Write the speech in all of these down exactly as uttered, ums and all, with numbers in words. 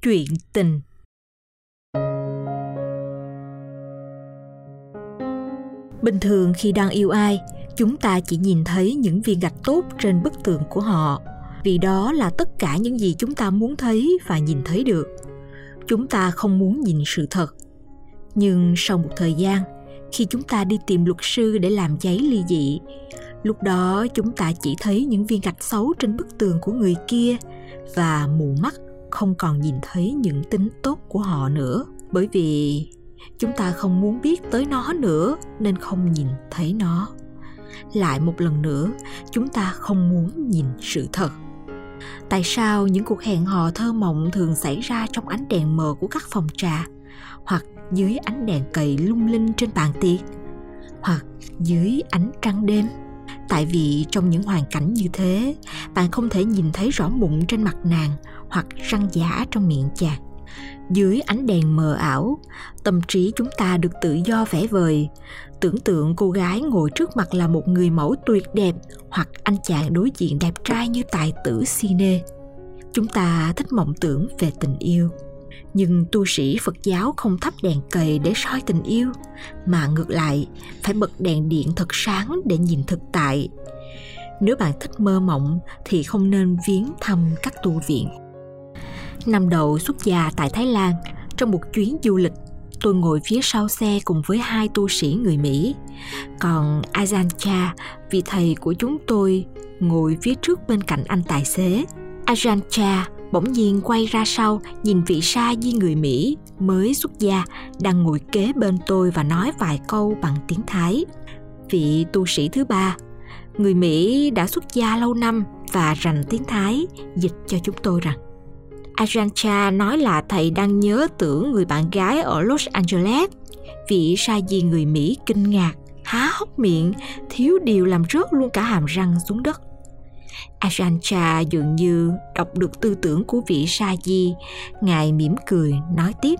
Chuyện tình. Bình thường khi đang yêu ai, chúng ta chỉ nhìn thấy những viên gạch tốt trên bức tường của họ, vì đó là tất cả những gì chúng ta muốn thấy và nhìn thấy được. Chúng ta không muốn nhìn sự thật. Nhưng sau một thời gian, khi chúng ta đi tìm luật sư để làm giấy ly dị, lúc đó chúng ta chỉ thấy những viên gạch xấu trên bức tường của người kia và mù mắt không còn nhìn thấy những tính tốt của họ nữa, bởi vì chúng ta không muốn biết tới nó nữa nên không nhìn thấy nó. Lại một lần nữa, chúng ta không muốn nhìn sự thật. Tại sao những cuộc hẹn hò thơ mộng thường xảy ra trong ánh đèn mờ của các phòng trà, hoặc dưới ánh đèn cầy lung linh trên bàn tiệc, hoặc dưới ánh trăng đêm? Tại vì trong những hoàn cảnh như thế, bạn không thể nhìn thấy rõ mụn trên mặt nàng hoặc răng giả trong miệng chàng. Dưới ánh đèn mờ ảo, tâm trí chúng ta được tự do vẽ vời, tưởng tượng cô gái ngồi trước mặt là một người mẫu tuyệt đẹp, hoặc anh chàng đối diện đẹp trai như tài tử cine. Chúng ta thích mộng tưởng về tình yêu. Nhưng tu sĩ Phật giáo không thắp đèn cầy để soi tình yêu, mà ngược lại phải bật đèn điện thật sáng để nhìn thực tại. Nếu bạn thích mơ mộng thì không nên viếng thăm các tu viện. Năm đầu xuất gia tại Thái Lan, trong một chuyến du lịch, tôi ngồi phía sau xe cùng với hai tu sĩ người Mỹ. Còn Ajahn Chah, vị thầy của chúng tôi, ngồi phía trước bên cạnh anh tài xế. Ajahn Chah bỗng nhiên quay ra sau, nhìn vị sa di người Mỹ mới xuất gia đang ngồi kế bên tôi và nói vài câu bằng tiếng Thái. Vị tu sĩ thứ ba, người Mỹ đã xuất gia lâu năm và rành tiếng Thái, dịch cho chúng tôi rằng Ajahn Chah nói là thầy đang nhớ tưởng người bạn gái ở Los Angeles. Vị sa di người Mỹ kinh ngạc, há hốc miệng, thiếu điều làm rớt luôn cả hàm răng xuống đất. Ajahn Chah dường như đọc được tư tưởng của vị sa di. Ngài mỉm cười nói tiếp: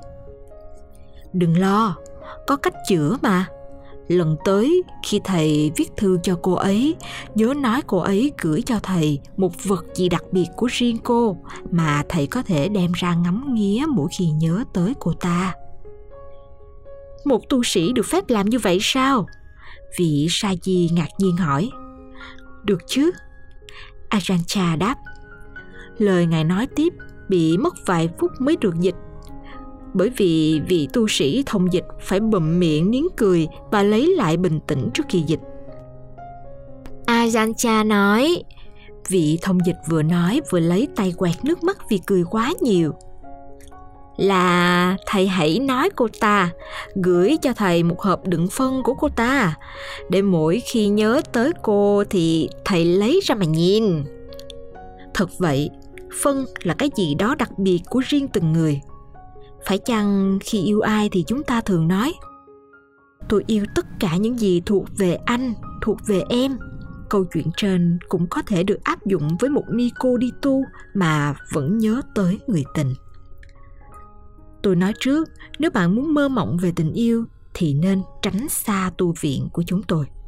"Đừng lo, có cách chữa mà. Lần tới khi thầy viết thư cho cô ấy, nhớ nói cô ấy gửi cho thầy một vật gì đặc biệt của riêng cô mà thầy có thể đem ra ngắm nghía mỗi khi nhớ tới cô ta." Một tu sĩ được phép làm như vậy sao? Vị sa di ngạc nhiên hỏi. Được chứ, Ajahn Chah đáp. Lời ngài nói tiếp bị mất vài phút mới được dịch, bởi vì vị tu sĩ thông dịch phải bụm miệng nín cười và lấy lại bình tĩnh trước khi dịch. Ajahn Chah nói, vị thông dịch vừa nói vừa lấy tay quẹt nước mắt vì cười quá nhiều, là thầy hãy nói cô ta gửi cho thầy một hộp đựng phân của cô ta, để mỗi khi nhớ tới cô thì thầy lấy ra mà nhìn. Thật vậy, phân là cái gì đó đặc biệt của riêng từng người. Phải chăng khi yêu ai thì chúng ta thường nói tôi yêu tất cả những gì thuộc về anh, thuộc về em? Câu chuyện trên cũng có thể được áp dụng với một ni cô đi tu mà vẫn nhớ tới người tình. Tôi nói trước, nếu bạn muốn mơ mộng về tình yêu thì nên tránh xa tu viện của chúng tôi.